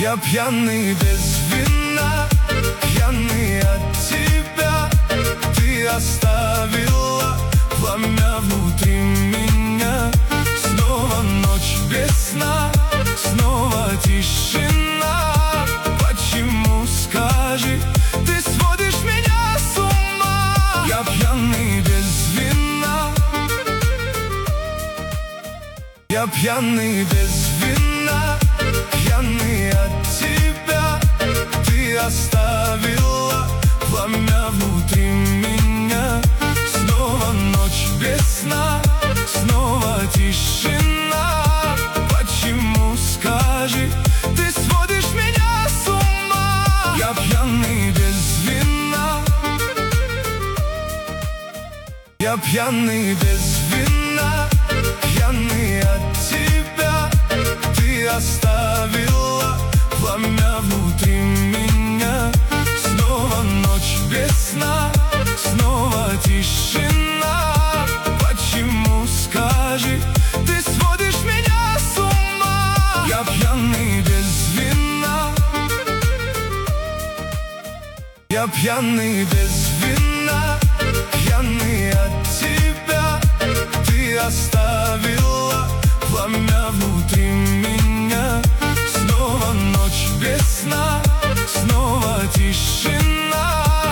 Я пьяный без вина, пьяный от тебя. Ты оставила пламя внутри меня. Снова ночь без сна, снова тишина. Почему, скажи, ты сводишь меня с ума? Я пьяный без вина. Я пьяный без вина, пьяный от тебя. Ты оставила пламя внутри меня. Снова ночь без сна, снова тишина. Почему, скажи, ты сводишь меня с ума? Я пьяный без вина. Я пьяный без вина, пьяный от тебя. Ты оставила пламя внутри меня. Снова ночь без сна, снова тишина. Почему, скажи, ты сводишь меня с ума? Я пьяный без вина. Я пьяный без вина, пьяный от тебя. Ты оставил